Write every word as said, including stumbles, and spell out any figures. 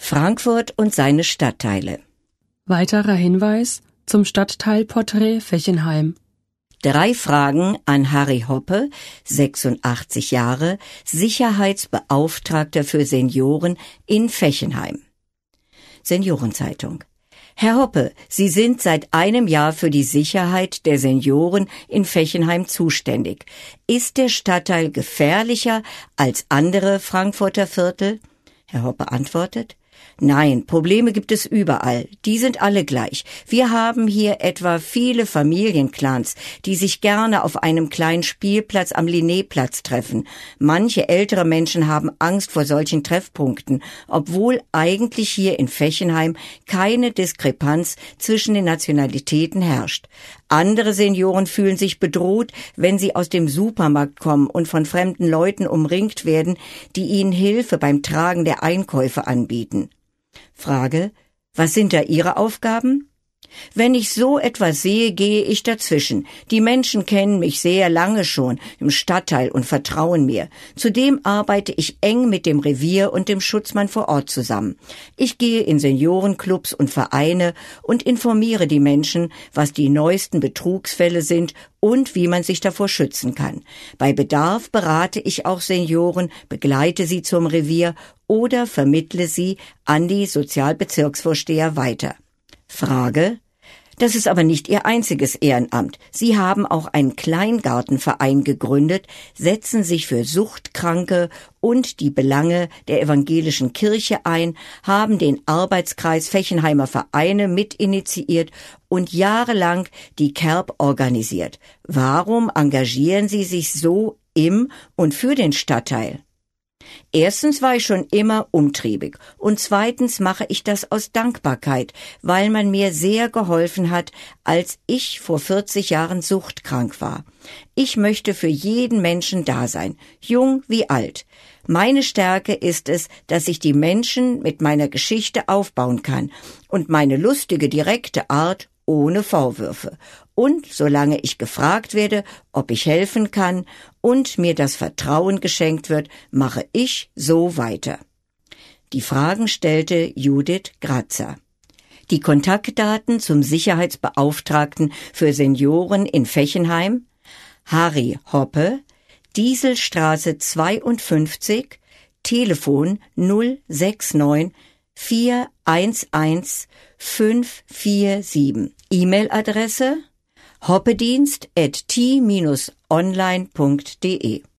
Frankfurt und seine Stadtteile. Weiterer Hinweis zum Stadtteilporträt Fechenheim. Drei Fragen an Harry Hoppe, sechsundachtzig Jahre, Sicherheitsbeauftragter für Senioren in Fechenheim. Seniorenzeitung. Herr Hoppe, Sie sind seit einem Jahr für die Sicherheit der Senioren in Fechenheim zuständig. Ist der Stadtteil gefährlicher als andere Frankfurter Viertel? Herr Hoppe antwortet: Nein, Probleme gibt es überall. Die sind alle gleich. Wir haben hier etwa viele Familienclans, die sich gerne auf einem kleinen Spielplatz am Linnéplatz treffen. Manche ältere Menschen haben Angst vor solchen Treffpunkten, obwohl eigentlich hier in Fechenheim keine Diskrepanz zwischen den Nationalitäten herrscht. Andere Senioren fühlen sich bedroht, wenn sie aus dem Supermarkt kommen und von fremden Leuten umringt werden, die ihnen Hilfe beim Tragen der Einkäufe anbieten. Frage: Was sind da Ihre Aufgaben? Wenn ich so etwas sehe, gehe ich dazwischen. Die Menschen kennen mich sehr lange schon im Stadtteil und vertrauen mir. Zudem arbeite ich eng mit dem Revier und dem Schutzmann vor Ort zusammen. Ich gehe in Seniorenclubs und Vereine und informiere die Menschen, was die neuesten Betrugsfälle sind und wie man sich davor schützen kann. Bei Bedarf berate ich auch Senioren, begleite sie zum Revier oder vermittle sie an die Sozialbezirksvorsteher weiter. Frage: Das ist aber nicht Ihr einziges Ehrenamt. Sie haben auch einen Kleingartenverein gegründet, setzen sich für Suchtkranke und die Belange der evangelischen Kirche ein, haben den Arbeitskreis Fechenheimer Vereine mitinitiiert und jahrelang die K E R B organisiert. Warum engagieren Sie sich so im und für den Stadtteil? Erstens war ich schon immer umtriebig und zweitens mache ich das aus Dankbarkeit, weil man mir sehr geholfen hat, als ich vor vierzig Jahren suchtkrank war. Ich möchte für jeden Menschen da sein, jung wie alt. Meine Stärke ist es, dass ich die Menschen mit meiner Geschichte aufbauen kann und meine lustige, direkte Art ohne Vorwürfe. Und solange ich gefragt werde, ob ich helfen kann und mir das Vertrauen geschenkt wird, mache ich so weiter. Die Fragen stellte Judith Grazer. Die Kontaktdaten zum Sicherheitsbeauftragten für Senioren in Fechenheim: Harry Hoppe, Dieselstraße zweiundfünfzig, Telefon null sechs neun vier eins eins fünf vier sieben. E-Mail-Adresse hoppedienst at t dash online punkt de